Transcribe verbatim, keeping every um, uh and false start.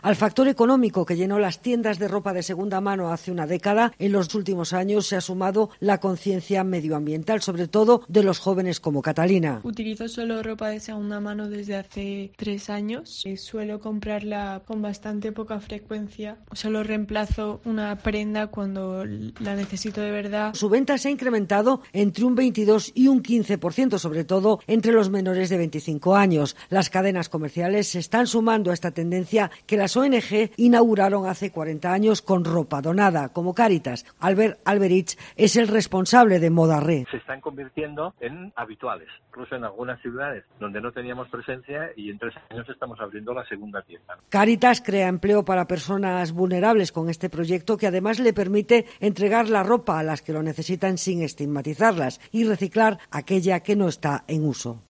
Al factor económico que llenó las tiendas de ropa de segunda mano hace una década, en los últimos años se ha sumado la conciencia medioambiental, sobre todo de los jóvenes como Catalina. Utilizo solo ropa de segunda mano desde hace tres años. Suelo comprarla con bastante poca frecuencia. Solo reemplazo una prenda cuando la necesito de verdad. Su venta se ha incrementado entre un veintidós y un quince por ciento, sobre todo entre los menores de veinticinco años. Las cadenas comerciales se están sumando a esta tendencia que las O N G inauguraron hace cuarenta años con ropa donada, como Cáritas. Albert Alberich es el responsable de Moda Re. Se están convirtiendo en habituales, incluso en algunas ciudades donde no teníamos presencia, y en tres años estamos abriendo la segunda tienda. Cáritas crea empleo para personas vulnerables con este proyecto, que además le permite entregar la ropa a las que lo necesitan sin estigmatizarlas y reciclar aquella que no está en uso.